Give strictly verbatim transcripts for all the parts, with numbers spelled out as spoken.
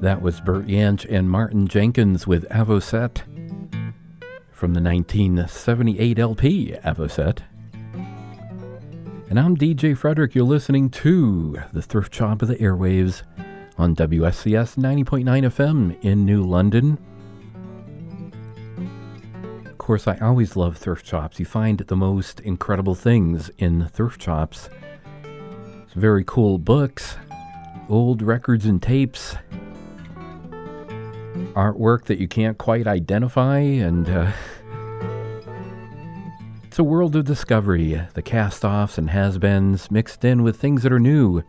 That was Bert Jansch and Martin Jenkins with Avocet from the nineteen seventy-eight L P Avocet. And I'm D J Frederick. You're listening to the Thrift Shop of the Airwaves on W S C S ninety point nine F M in New London. Of course, I always love thrift shops. You find the most incredible things in thrift shops. Some very cool books, old records and tapes, artwork that you can't quite identify, and uh, it's a world of discovery. The cast-offs and has-beens mixed in with things that are new.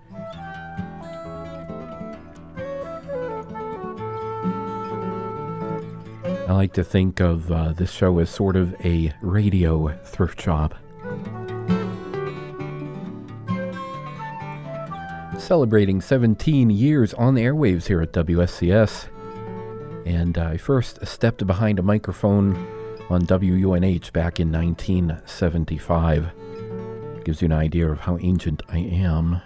I like to think of uh, this show as sort of a radio thrift shop. Celebrating seventeen years on the airwaves here at W S C S. And uh, I first stepped behind a microphone on W U N H back in nineteen seventy-five. Gives you an idea of how ancient I am.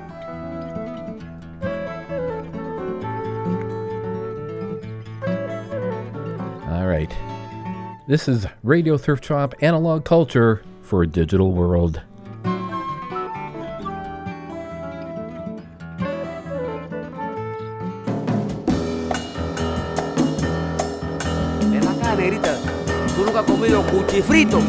All right. This is Radio Thrift Shop, analog culture for a digital world. ¿Tú nunca has comido cuchifrito?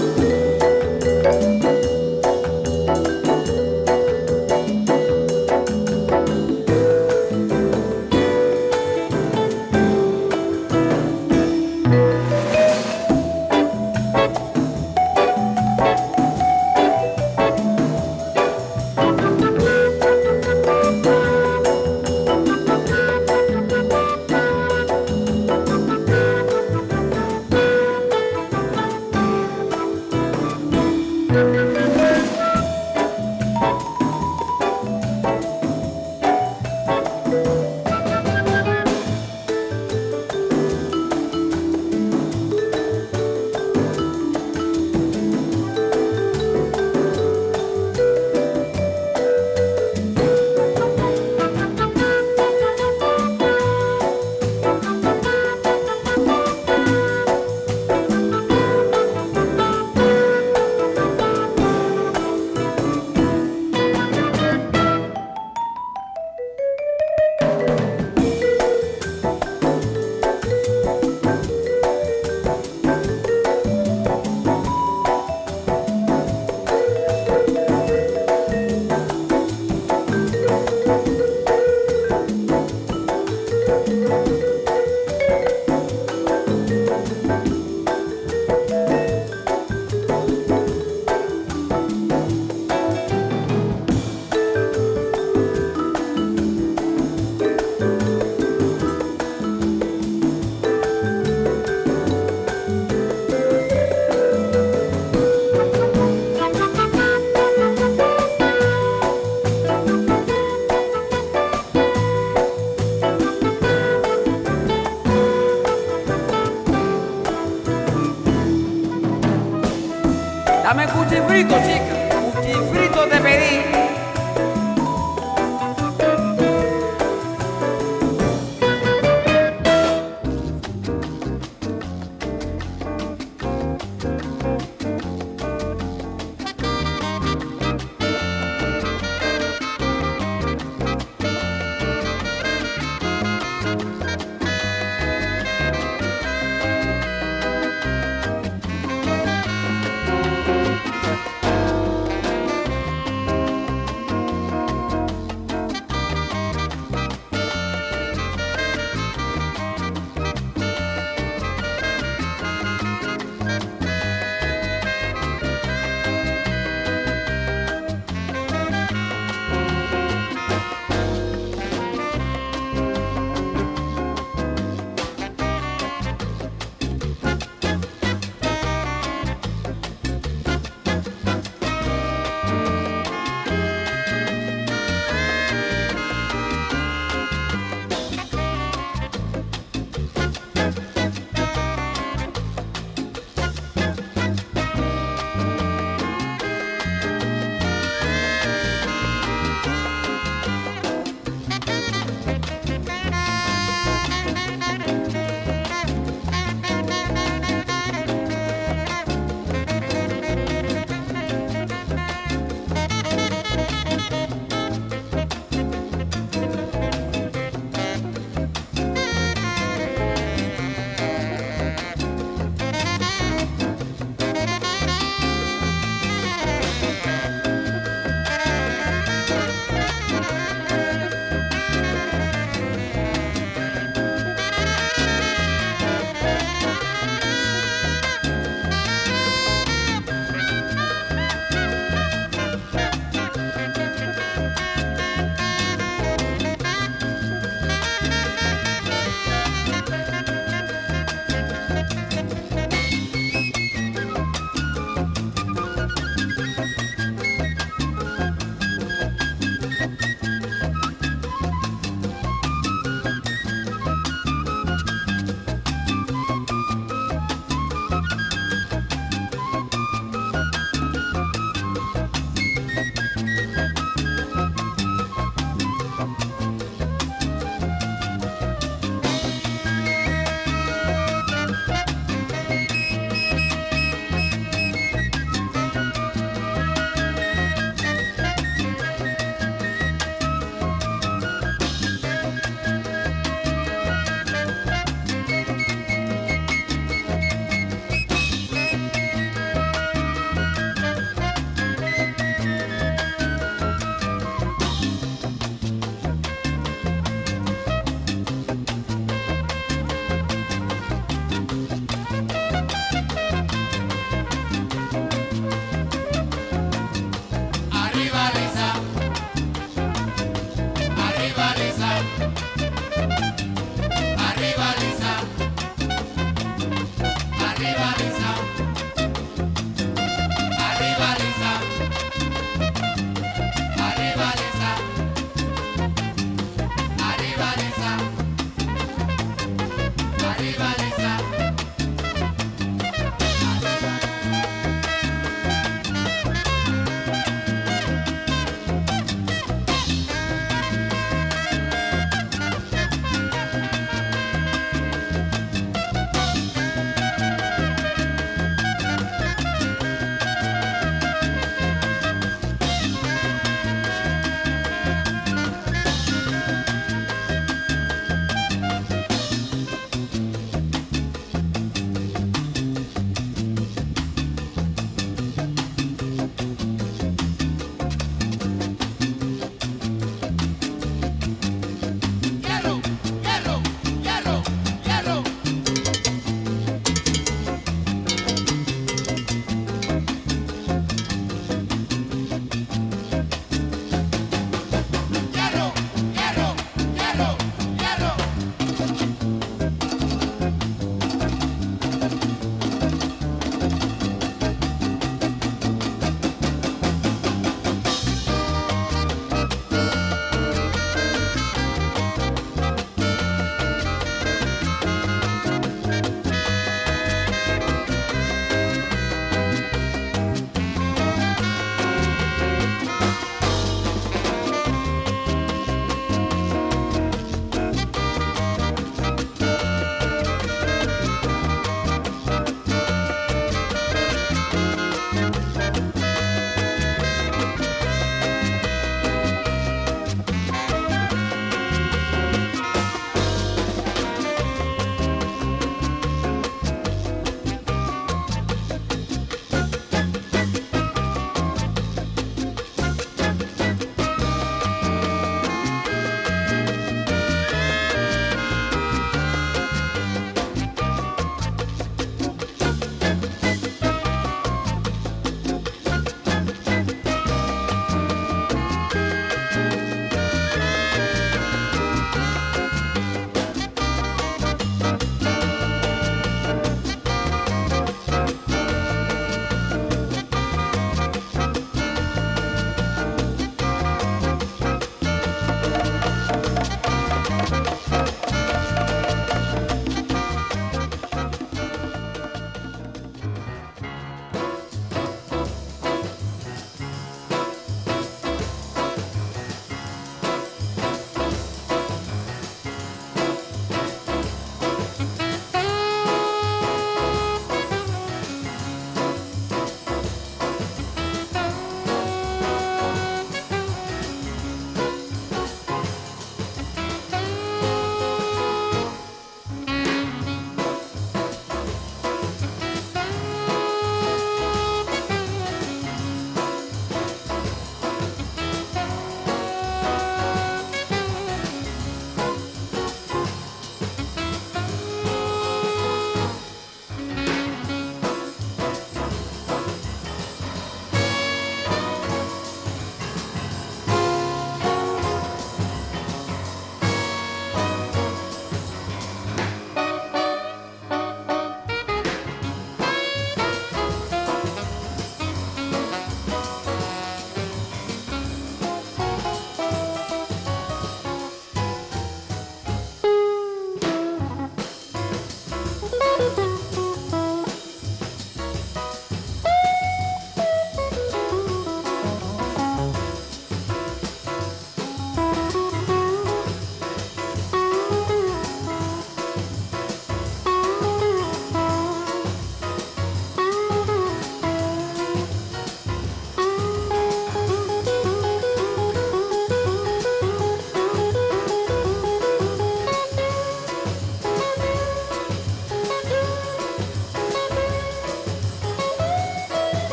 Dame cuchifrito, chica. Cuchifrito te pedí.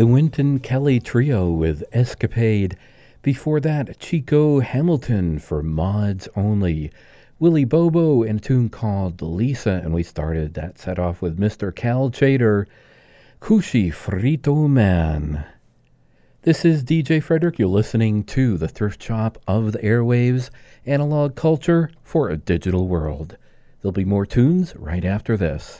The Wynton Kelly Trio with Escapade. Before that, Chico Hamilton for Mods Only. Willie Bobo in a tune called Lisa, and we started that set off with Mister Cal Chater, Cuchi Frito Man. This is D J Frederick. You're listening to the Thrift Shop of the Airwaves, analog culture for a digital world. There'll be more tunes right after this.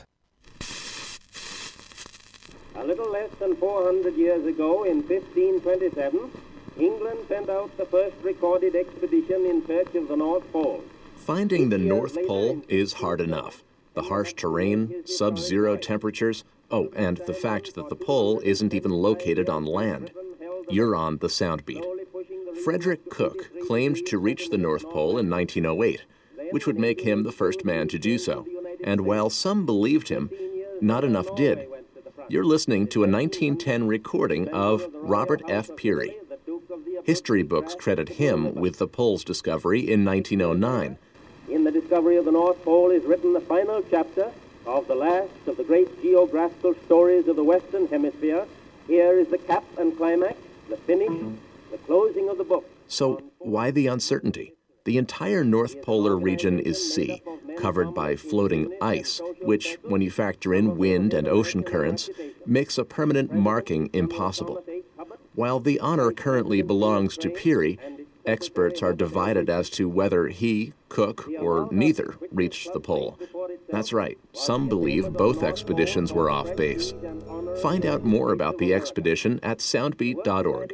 A little less than four hundred years ago, in fifteen twenty-seven, England sent out the first recorded expedition in search of the North Pole. Finding the North Pole is hard enough. The harsh terrain, sub-zero temperatures, oh, and the fact that the pole isn't even located on land. You're on the Soundbeat. Frederick Cook claimed to reach the North Pole in nineteen oh eight, which would make him the first man to do so. And while some believed him, not enough did. You're listening to a nineteen ten recording of Robert F. Peary. History books credit him with the pole's discovery in nineteen oh nine. In the discovery of the North Pole is written the final chapter of the last of the great geographical stories of the Western Hemisphere. Here is the cap and climax, the finish, the closing of the book. So why the uncertainty? The entire North Polar region is sea, covered by floating ice, which, when you factor in wind and ocean currents, makes a permanent marking impossible. While the honor currently belongs to Peary, experts are divided as to whether he, Cook, or neither reached the pole. That's right, some believe both expeditions were off base. Find out more about the expedition at soundbeat dot org.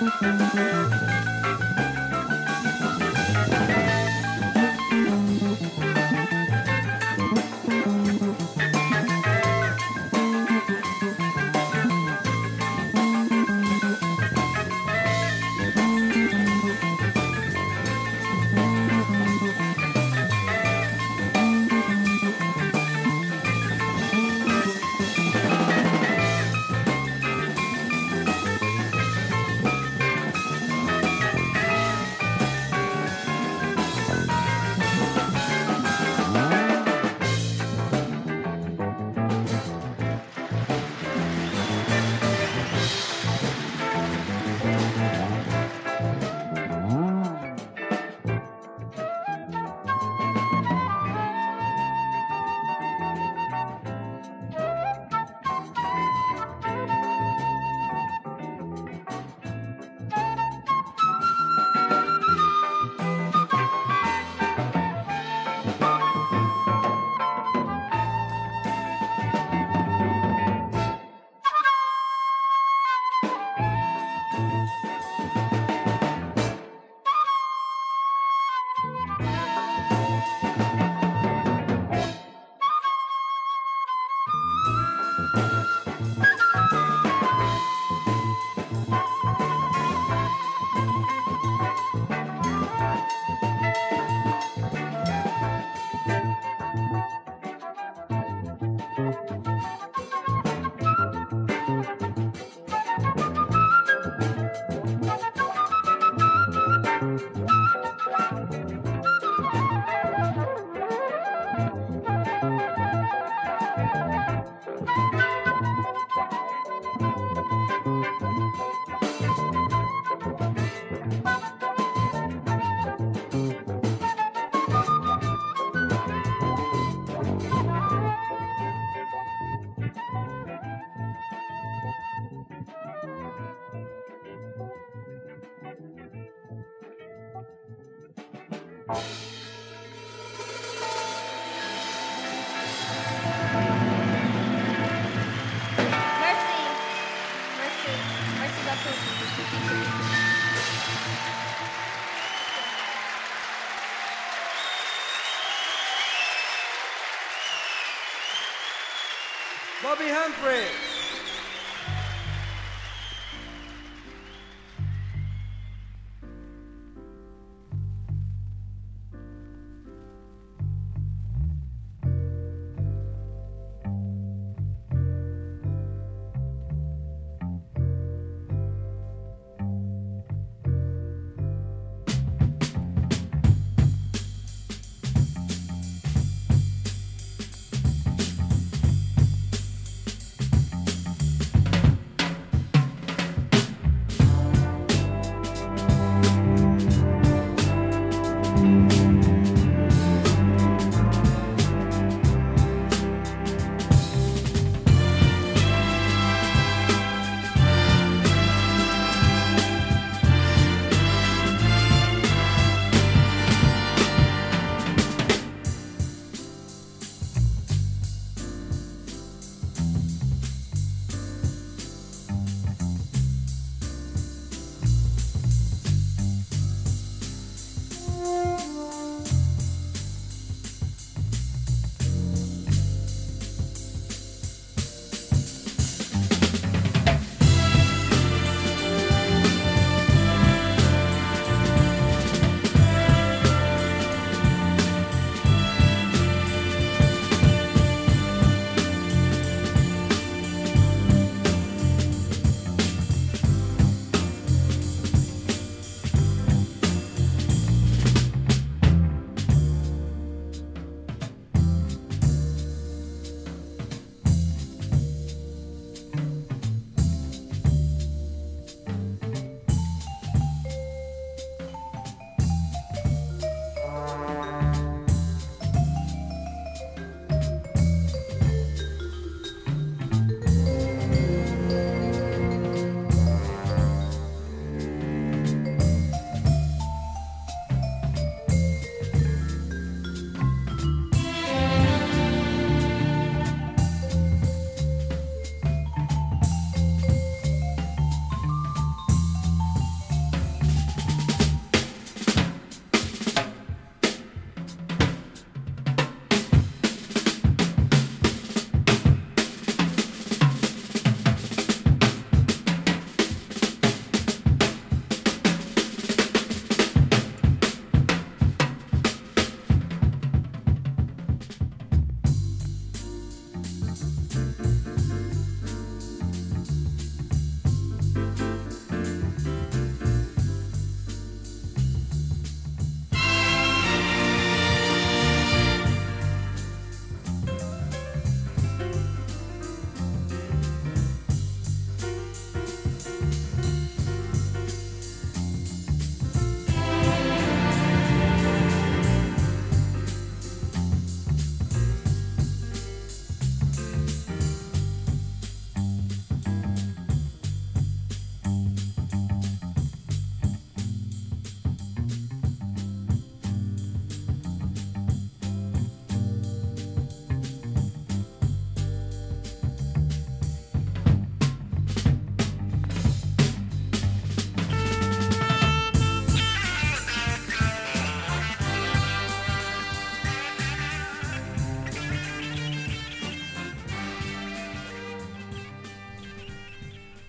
Bobby Humphrey.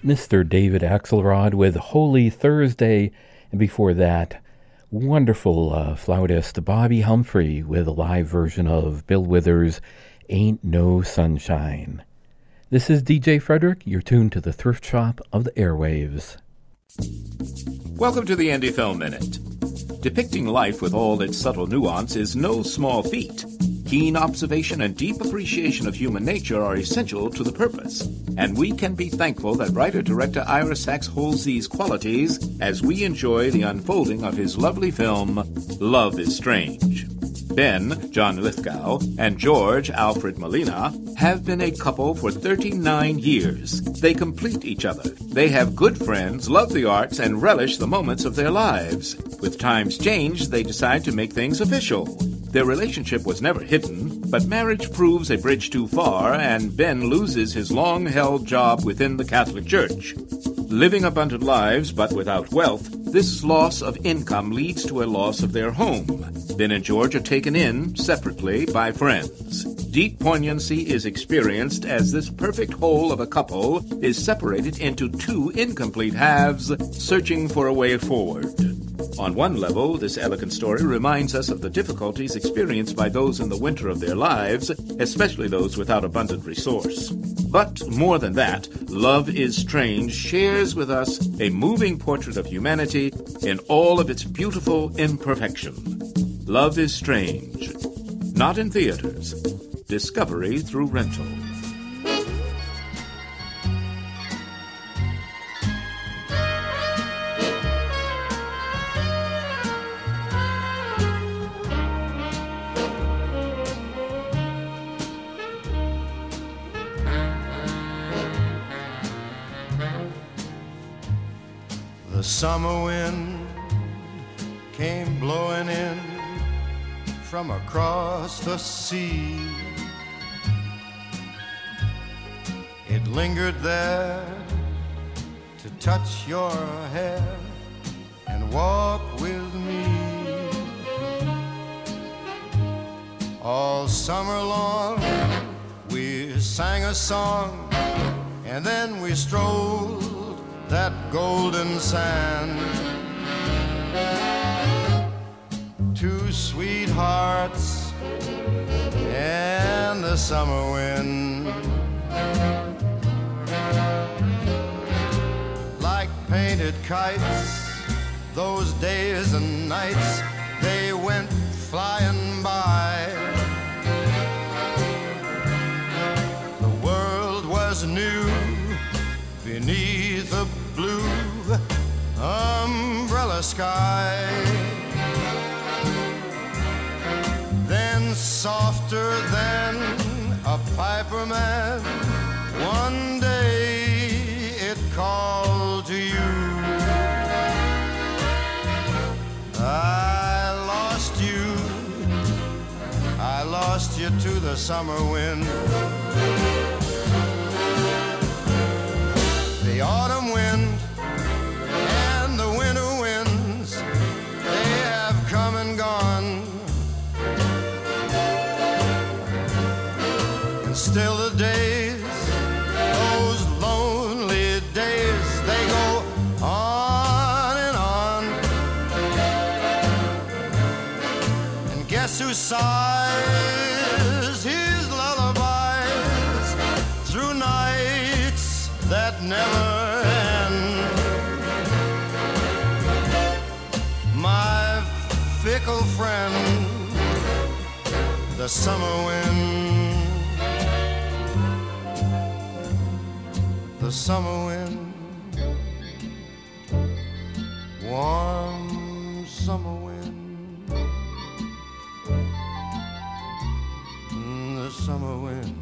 Mister David Axelrod with Holy Thursday, and before that, wonderful uh, flautist Bobby Humphrey with a live version of Bill Withers' Ain't No Sunshine. This is D J Frederick. You're tuned to the Thrift Shop of the Airwaves. Welcome to the Indie Film Minute. Depicting life with all its subtle nuance is no small feat. Keen observation and deep appreciation of human nature are essential to the purpose, and we can be thankful that writer-director Ira Sachs holds these qualities as we enjoy the unfolding of his lovely film, Love is Strange. Ben, John Lithgow, and George, Alfred Molina, have been a couple for thirty-nine years. They complete each other. They have good friends, love the arts, and relish the moments of their lives. With times changed, they decide to make things official. Their relationship was never hidden, but marriage proves a bridge too far, and Ben loses his long-held job within the Catholic Church. Living abundant lives, but without wealth, this loss of income leads to a loss of their home. Ben and George are taken in, separately, by friends. Deep poignancy is experienced as this perfect whole of a couple is separated into two incomplete halves, searching for a way forward. On one level, this elegant story reminds us of the difficulties experienced by those in the winter of their lives, especially those without abundant resource. But more than that, Love is Strange shares with us a moving portrait of humanity in all of its beautiful imperfection. Love is Strange. Not in theaters. Discovery through rental. The summer wind came blowing in from across the sea. It lingered there to touch your hair and walk with me. All summer long we sang a song, and then we strolled that golden sand. Two sweethearts and the summer wind, like painted kites, those days and nights, they went flying by. The world was new beneath a blue umbrella sky. Then softer than a piper man, one day it called to you. I lost you, I lost you to the summer wind. The autumn wind and the winter winds, they have come and gone. And still the days, those lonely days, they go on and on. And guess who sighs his lullabies through nights that never end? My fickle friend, the summer wind. The summer wind, warm summer wind, the summer wind.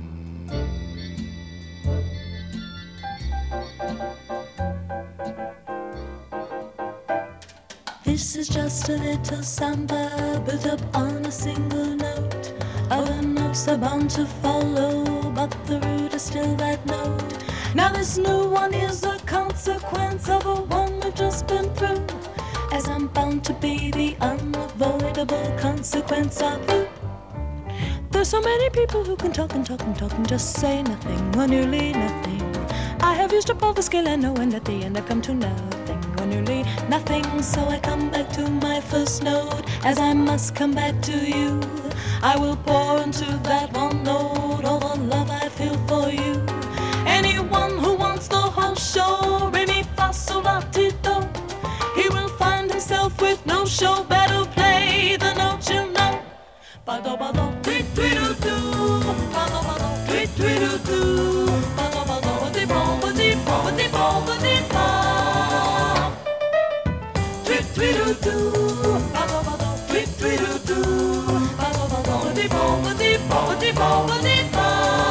This is just a little samba built up on a single note. Other notes are bound to follow, but the root is still that note. Now this new one is a consequence of a one we've just been through, as I'm bound to be the unavoidable consequence of you. There's so many people who can talk and talk and talk and just say nothing or nearly nothing. I have used up all the skill I know, and at the end I come to nothing, or nearly nothing. So I come back to my first note, as I must come back to you. I will pour into that one note all the love I feel for you. Anyone who wants the whole show, re mi fa sol la ti do, he will find himself with no show. Better play the note you know. Ba do ba do, tweet tweet doo doo. Ba do ba do, tweet tweet doo doo. Ba do ba do, ba di bo ba di bo ba di bo ba di bo. Tweet tweet doo doo. Ba do ba do, tweet tweet doo doo. Ba do ba do, ba di bo ba di bo ba di bo ba di bo.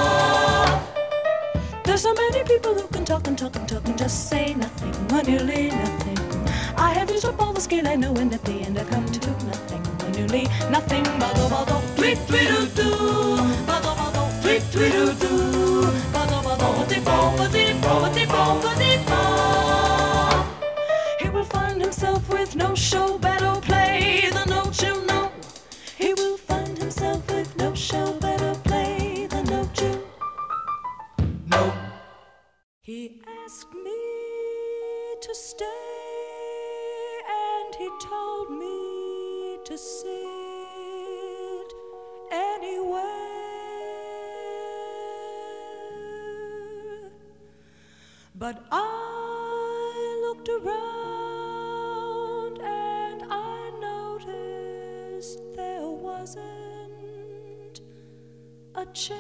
There's so many people who can talk and talk and talk and just say nothing, or nearly nothing. I have used up all the skill I know, and at the end I come to nothing, or nearly nothing. Ba-do, ba-do, tweet, tweet, doo, doo. Ba-do, ba-do, tweet, tweet, doo, doo. Ba-do, ba-do, ba-di-bo, ba-di-bo, ba-di-bo, ba-di-bo. He will find himself with no show. Better play the note you know. He will find himself with no show. Better play the note you know. He asked me to stay, and he told me to sit anywhere. But I looked around and I noticed there wasn't a chair.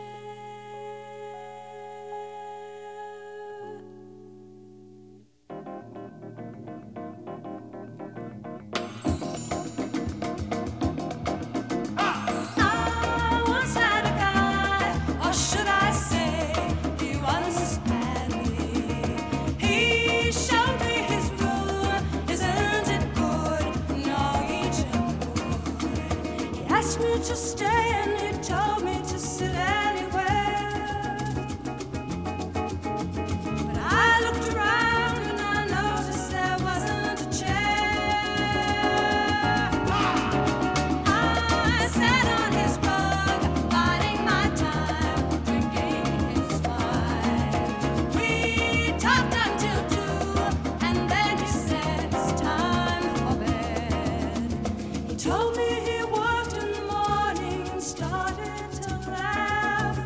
To stay, and he told me to sit anywhere. But I looked around and I noticed there wasn't a chair. I sat on his rug, biding my time, drinking his wine. We talked until two, and then he said it's time for bed. He told me he worked in the morning, started to laugh.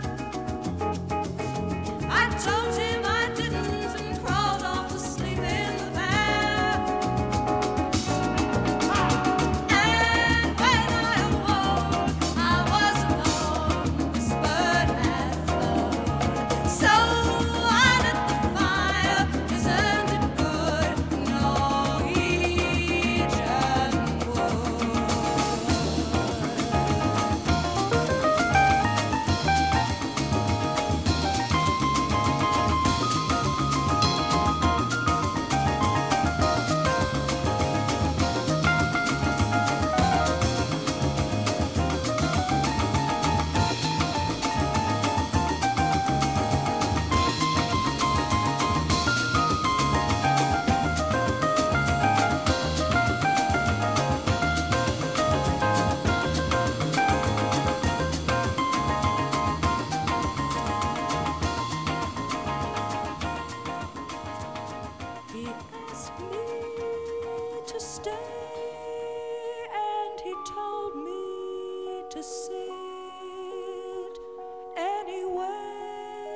I told him I didn't and crawled off to sleep in the bath. And when I awoke, I was alone, this bird had flown. So I lit the fire, isn't it good? No, he just would. He asked me to stay, and he told me to sit anywhere.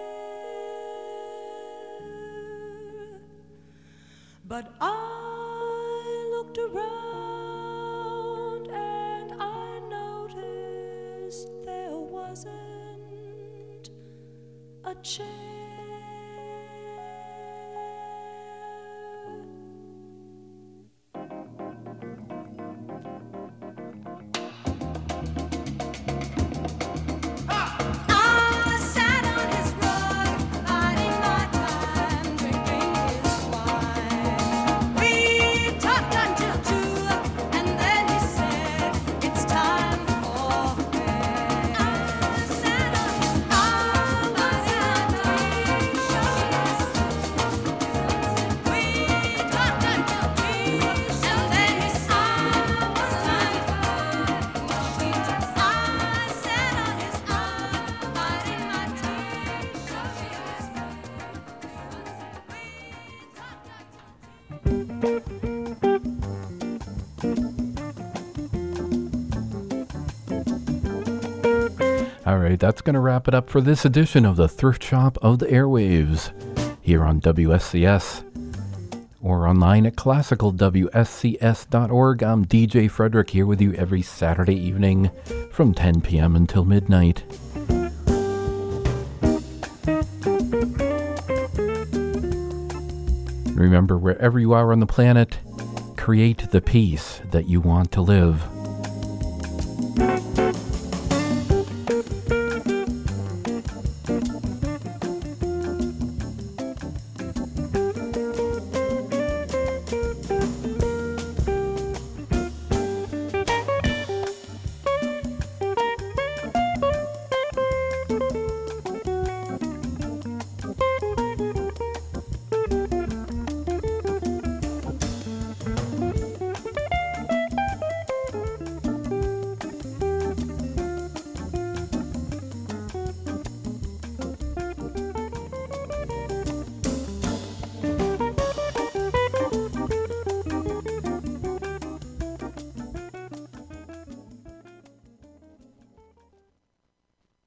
But I looked around and I noticed there wasn't a chair. I sat on his rug, biding my time, drinking his wine. We talked until two, and then he said, it's time for bed. I sat on his rug, biding my time, All right, that's going to wrap it up for this edition of the Thrift Shop of the Airwaves here on W S C S or online at classical w s c s dot org. I'm D J Frederick here with you every Saturday evening from ten p.m. until midnight. Remember, wherever you are on the planet, create the peace that you want to live.